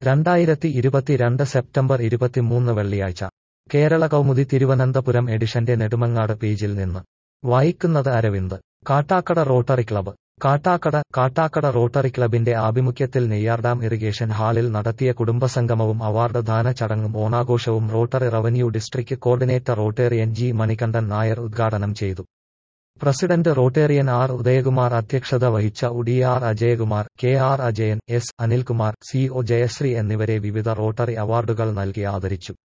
2022 September 23 വെള്ളിയാഴ്ച കേരള കൗമുദി തിരുവനന്തപുരം എഡിഷന്റെ നെടുമങ്ങാട് പേജിൽ നിന്ന് വായിക്കുന്നത് Aravind. Kattakada Rotary Club Kattakada Rotary ക്ലബിന്റെ ആഭിമുഖ്യത്തിൽ നെയ്യാർഡാം ഇറിഗേഷൻ ഹാളിൽ നടത്തിയ കുടുംബസംഗമവും അവാർഡ് ദാന ചടങ്ങും ഓണാഘോഷവും Rotary revenue district coordinator Rotarian G Manikandan Nair ഉദ്ഘാടനം ചെയ്തു. പ്രസിഡന്റ് റോട്ടേറിയൻ ആർ ഉദയകുമാർ അധ്യക്ഷത വഹിച്ച D R Ajayakumar, K R Ajayan, S Anilkumar, C O Jayasree എന്നിവരെ വിവിധ റോട്ടറി അവാർഡുകൾ നൽകി ആദരിച്ചു.